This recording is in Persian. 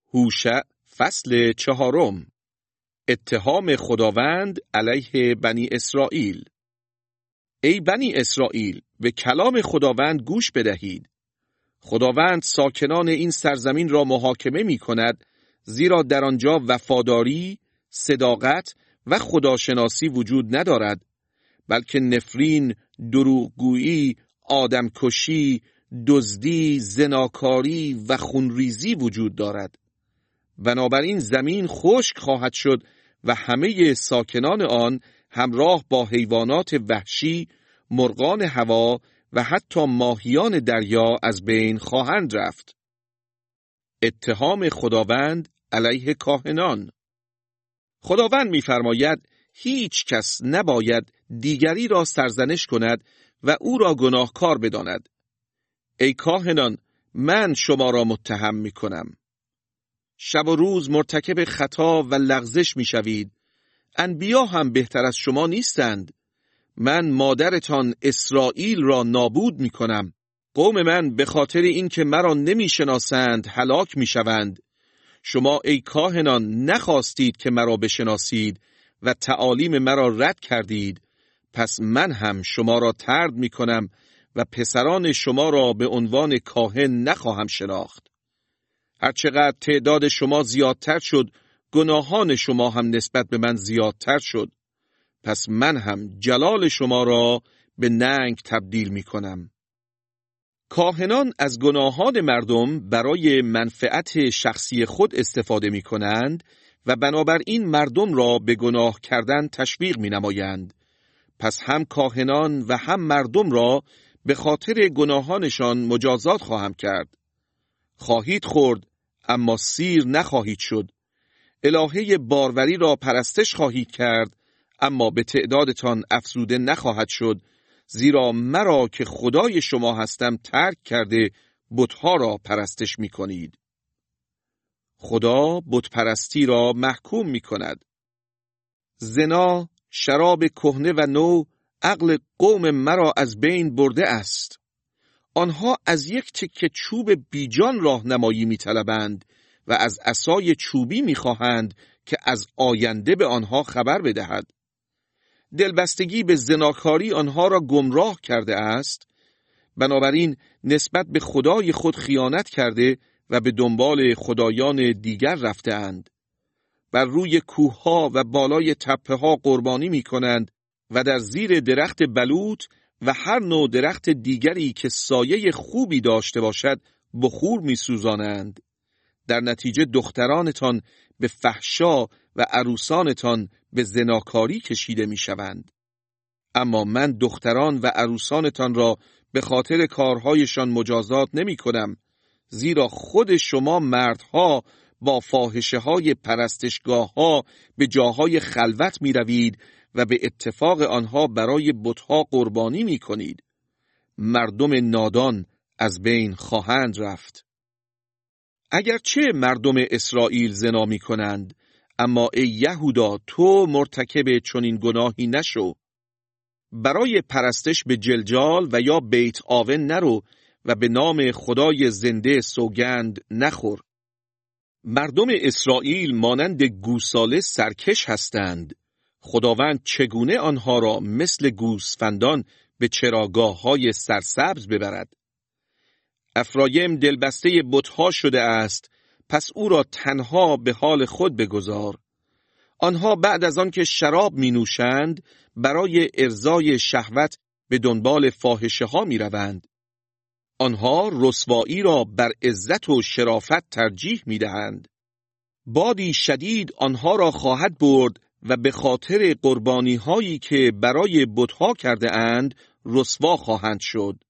هوشع فصل 4. اتهام خداوند علیه بنی اسرائیل. ای بنی اسرائیل، به کلام خداوند گوش بدهید. خداوند ساکنان این سرزمین را محاکمه می کند، زیرا در آنجا وفاداری، صداقت و خداشناسی وجود ندارد، بلکه نفرین، دروغگویی، آدمکشی، دزدی، زناکاری و خونریزی وجود دارد. بنابراین زمین خشک خواهد شد و همه ساکنان آن همراه با حیوانات وحشی، مرغان هوا و حتی ماهیان دریا از بین خواهند رفت. اتهام خداوند علیه کاهنان. خداوند می‌فرماید هیچ کس نباید دیگری را سرزنش کند و او را گناهکار بداند. ای کاهنان، من شما را متهم می‌کنم. شب و روز مرتکب خطا و لغزش می‌شوید. انبیا هم بهتر از شما نیستند. من مادرتان اسرائیل را نابود می‌کنم. قوم من به خاطر این که مرا نمی‌شناسند هلاک می‌شوند. شما ای کاهنان نخواستید که مرا بشناسید و تعالیم مرا رد کردید، پس من هم شما را طرد می‌کنم و پسران شما را به عنوان کاهن نخواهم شناخت. هرچقدر تعداد شما زیادتر شد، گناهان شما هم نسبت به من زیادتر شد. پس من هم جلال شما را به ننگ تبدیل می‌کنم. کاهنان از گناهان مردم برای منفعت شخصی خود استفاده می‌کنند و بنابراین مردم را به گناه کردن تشویق می‌نمایند. پس هم کاهنان و هم مردم را به خاطر گناهانشان مجازات خواهم کرد. خواهید خورد اما سیر نخواهید شد. الهه باروری را پرستش خواهید کرد اما به تعدادتان افزوده نخواهد شد، زیرا مرا که خدای شما هستم ترک کرده بت‌ها را پرستش می کنید. خدا بت پرستی را محکوم می کند. زنا، شراب کهنه و نو عقل قوم مرا از بین برده است. آنها از یک تکه چوب بیجان راهنمایی می طلبند و از عصای چوبی می خواهند که از آینده به آنها خبر بدهد. دلبستگی به زناکاری آنها را گمراه کرده است، بنابراین نسبت به خدای خود خیانت کرده و به دنبال خدایان دیگر رفته اند. بر روی کوهها و بالای تپه‌ها قربانی می کنند و در زیر درخت بلوط و هر نوع درخت دیگری که سایه خوبی داشته باشد بخور می سوزانند. در نتیجه دخترانتان به فحشا و عروسانتان به زناکاری کشیده می شوند. اما من دختران و عروسانتان را به خاطر کارهایشان مجازات نمی کنم، زیرا خود شما مردها با فاحشه های پرستشگاه ها به جاهای خلوت می روید و به اتفاق آنها برای بتها قربانی می کنید. مردم نادان از بین خواهند رفت. اگرچه مردم اسرائیل زنا می کنند، اما ای یهودا تو مرتکب چنین گناهی نشو. برای پرستش به جلجال و یا بیت آون نرو و به نام خدای زنده سوگند نخور. مردم اسرائیل مانند گوساله سرکش هستند. خداوند چگونه آنها را مثل گوسفندان به چراگاه‌های سرسبز ببرد؟ افرایم دلبسته بت‌ها شده است، پس او را تنها به حال خود بگذار. آنها بعد از آن که شراب می نوشند برای ارضای شهوت به دنبال فاحشه ها می روند. آنها رسوایی را بر عزت و شرافت ترجیح می دهند. بادی شدید آنها را خواهد برد و به خاطر قربانی هایی که برای بت‌ها کرده اند رسوا خواهند شد.